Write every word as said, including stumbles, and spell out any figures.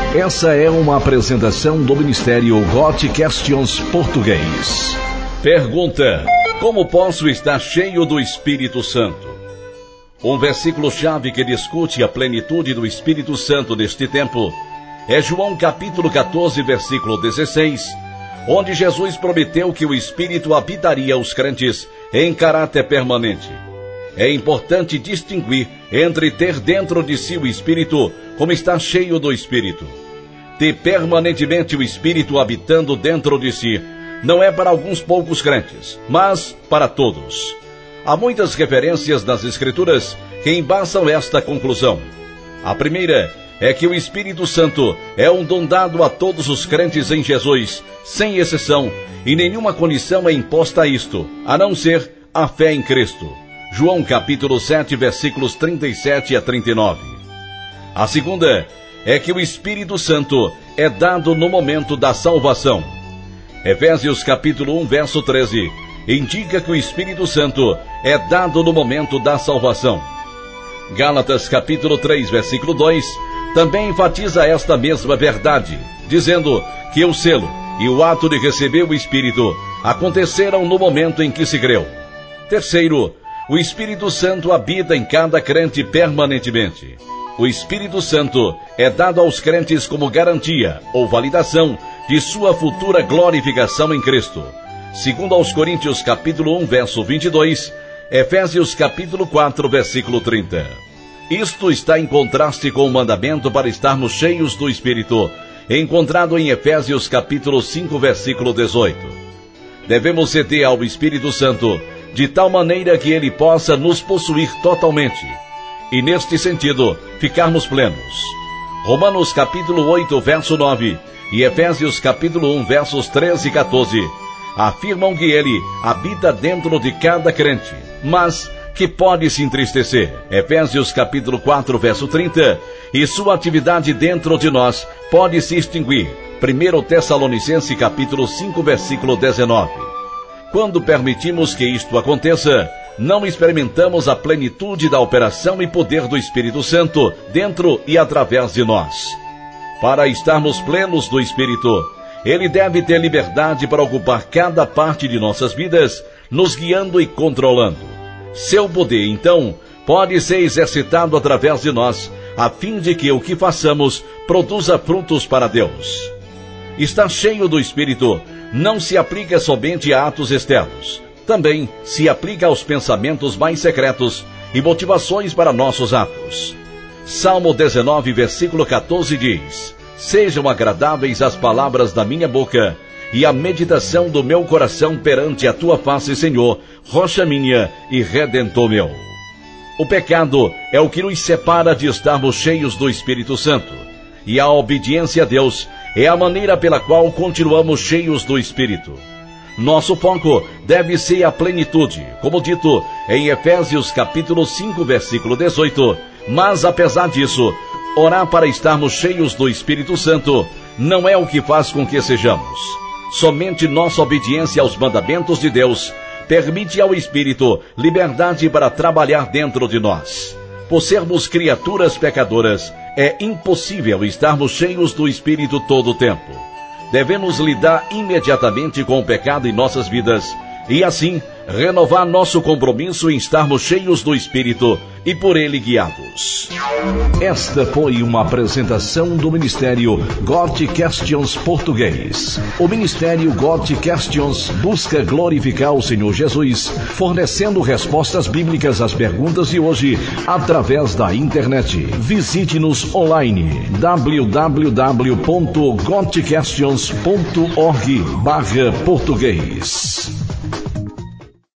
Essa é uma apresentação do Ministério Got Questions Português. Pergunta: como posso estar cheio do Espírito Santo? Um versículo-chave que discute a plenitude do Espírito Santo neste tempo é João capítulo catorze, versículo dezesseis, onde Jesus prometeu que o Espírito habitaria os crentes em caráter permanente. É importante distinguir entre ter dentro de si o Espírito como estar cheio do Espírito. Ter permanentemente o Espírito habitando dentro de si não é para alguns poucos crentes, mas para todos. Há muitas referências nas Escrituras que embasam esta conclusão. A primeira é que o Espírito Santo é um dom dado a todos os crentes em Jesus, sem exceção, e nenhuma condição é imposta a isto, a não ser a fé em Cristo. João capítulo sete, versículos trinta e sete a trinta e nove. A segunda é que o Espírito Santo é dado no momento da salvação. Efésios capítulo um, verso treze, indica que o Espírito Santo é dado no momento da salvação. Gálatas capítulo três, versículo dois, também enfatiza esta mesma verdade, dizendo que o selo e o ato de receber o Espírito aconteceram no momento em que se creu. Terceiro, o Espírito Santo habita em cada crente permanentemente. O Espírito Santo é dado aos crentes como garantia ou validação de sua futura glorificação em Cristo. Segundo aos Coríntios capítulo um, verso vinte e dois, Efésios capítulo quatro, versículo trinta. Isto está em contraste com o mandamento para estarmos cheios do Espírito, encontrado em Efésios capítulo cinco, versículo dezoito. Devemos ceder ao Espírito Santo de tal maneira que ele possa nos possuir totalmente, e neste sentido, ficarmos plenos. Romanos capítulo oito, verso nove, e Efésios capítulo um, versos treze e catorze, afirmam que ele habita dentro de cada crente, mas que pode se entristecer. Efésios capítulo quatro, verso trinta, e sua atividade dentro de nós pode se extinguir. primeiro Tessalonicenses capítulo cinco, versículo dezenove. Quando permitimos que isto aconteça, não experimentamos a plenitude da operação e poder do Espírito Santo dentro e através de nós. Para estarmos plenos do Espírito, ele deve ter liberdade para ocupar cada parte de nossas vidas, nos guiando e controlando. Seu poder, então, pode ser exercitado através de nós, a fim de que o que façamos produza frutos para Deus. Estar cheio do Espírito não se aplica somente a atos externos. Também se aplica aos pensamentos mais secretos e motivações para nossos atos. Salmo dezenove, versículo catorze diz: sejam agradáveis as palavras da minha boca e a meditação do meu coração perante a tua face, Senhor, rocha minha e redentor meu. O pecado é o que nos separa de estarmos cheios do Espírito Santo, e a obediência a Deus é a maneira pela qual continuamos cheios do Espírito. Nosso foco deve ser a plenitude, como dito em Efésios capítulo cinco, versículo dezoito, mas apesar disso, orar para estarmos cheios do Espírito Santo não é o que faz com que sejamos. Somente nossa obediência aos mandamentos de Deus permite ao Espírito liberdade para trabalhar dentro de nós. Por sermos criaturas pecadoras, é impossível estarmos cheios do Espírito todo o tempo. Devemos lidar imediatamente com o pecado em nossas vidas e, assim, renovar nosso compromisso em estarmos cheios do Espírito e por ele guiados. Esta foi uma apresentação do Ministério Got Questions Português. O Ministério Got Questions busca glorificar o Senhor Jesus, fornecendo respostas bíblicas às perguntas de hoje através da internet. Visite-nos online w w w ponto got questions ponto org barra português.